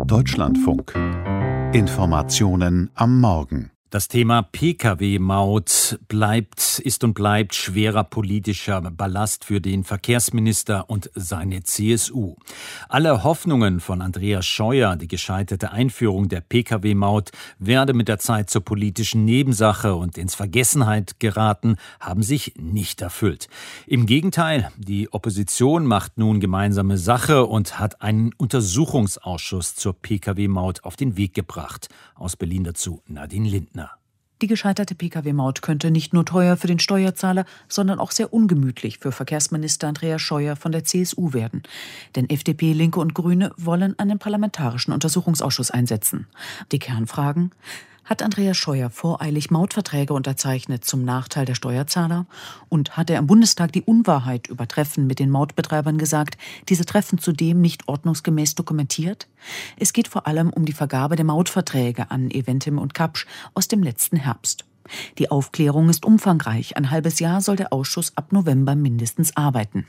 Deutschlandfunk. Informationen am Morgen. Das Thema Pkw-Maut ist und bleibt schwerer politischer Ballast für den Verkehrsminister und seine CSU. Alle Hoffnungen von Andreas Scheuer, die gescheiterte Einführung der Pkw-Maut werde mit der Zeit zur politischen Nebensache und ins Vergessenheit geraten, haben sich nicht erfüllt. Im Gegenteil, die Opposition macht nun gemeinsame Sache und hat einen Untersuchungsausschuss zur Pkw-Maut auf den Weg gebracht. Aus Berlin dazu Nadine Lindner. Die gescheiterte Pkw-Maut könnte nicht nur teuer für den Steuerzahler, sondern auch sehr ungemütlich für Verkehrsminister Andreas Scheuer von der CSU werden. Denn FDP, Linke und Grüne wollen einen parlamentarischen Untersuchungsausschuss einsetzen. Die Kernfragen: Hat Andreas Scheuer voreilig Mautverträge unterzeichnet zum Nachteil der Steuerzahler? Und hat er im Bundestag die Unwahrheit über Treffen mit den Mautbetreibern gesagt, diese Treffen zudem nicht ordnungsgemäß dokumentiert? Es geht vor allem um die Vergabe der Mautverträge an Eventim und Kapsch aus dem letzten Herbst. Die Aufklärung ist umfangreich. Ein halbes Jahr soll der Ausschuss ab November mindestens arbeiten.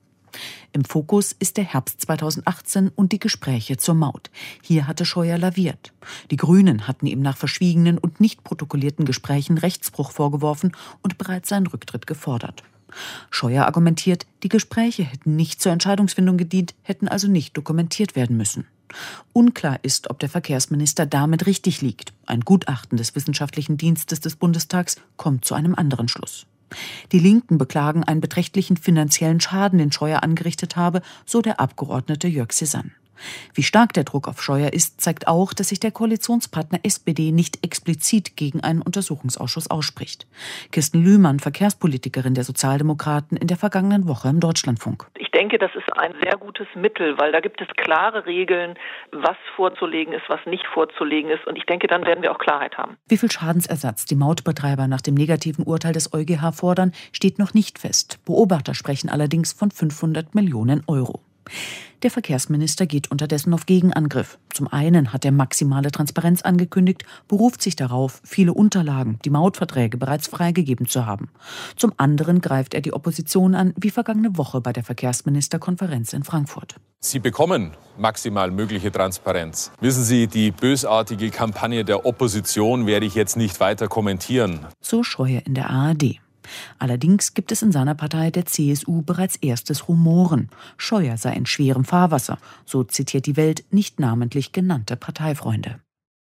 Im Fokus ist der Herbst 2018 und die Gespräche zur Maut. Hier hatte Scheuer laviert. Die Grünen hatten ihm nach verschwiegenen und nicht protokollierten Gesprächen Rechtsbruch vorgeworfen und bereits seinen Rücktritt gefordert. Scheuer argumentiert, die Gespräche hätten nicht zur Entscheidungsfindung gedient, hätten also nicht dokumentiert werden müssen. Unklar ist, ob der Verkehrsminister damit richtig liegt. Ein Gutachten des Wissenschaftlichen Dienstes des Bundestags kommt zu einem anderen Schluss. Die Linken beklagen einen beträchtlichen finanziellen Schaden, den Scheuer angerichtet habe, so der Abgeordnete Jörg Cézanne. Wie stark der Druck auf Scheuer ist, zeigt auch, dass sich der Koalitionspartner SPD nicht explizit gegen einen Untersuchungsausschuss ausspricht. Kirsten Lühmann, Verkehrspolitikerin der Sozialdemokraten, in der vergangenen Woche im Deutschlandfunk. Ich denke, das ist ein sehr gutes Mittel, weil da gibt es klare Regeln, was vorzulegen ist, was nicht vorzulegen ist. Und ich denke, dann werden wir auch Klarheit haben. Wie viel Schadensersatz die Mautbetreiber nach dem negativen Urteil des EuGH fordern, steht noch nicht fest. Beobachter sprechen allerdings von 500 Millionen Euro. Der Verkehrsminister geht unterdessen auf Gegenangriff. Zum einen hat er maximale Transparenz angekündigt, beruft sich darauf, viele Unterlagen, die Mautverträge bereits freigegeben zu haben. Zum anderen greift er die Opposition an, wie vergangene Woche bei der Verkehrsministerkonferenz in Frankfurt. Sie bekommen maximal mögliche Transparenz. Wissen Sie, die bösartige Kampagne der Opposition werde ich jetzt nicht weiter kommentieren. So Scheuer in der ARD. Allerdings gibt es in seiner Partei, der CSU, bereits erstes Rumoren. Scheuer sei in schwerem Fahrwasser, so zitiert die Welt nicht namentlich genannte Parteifreunde.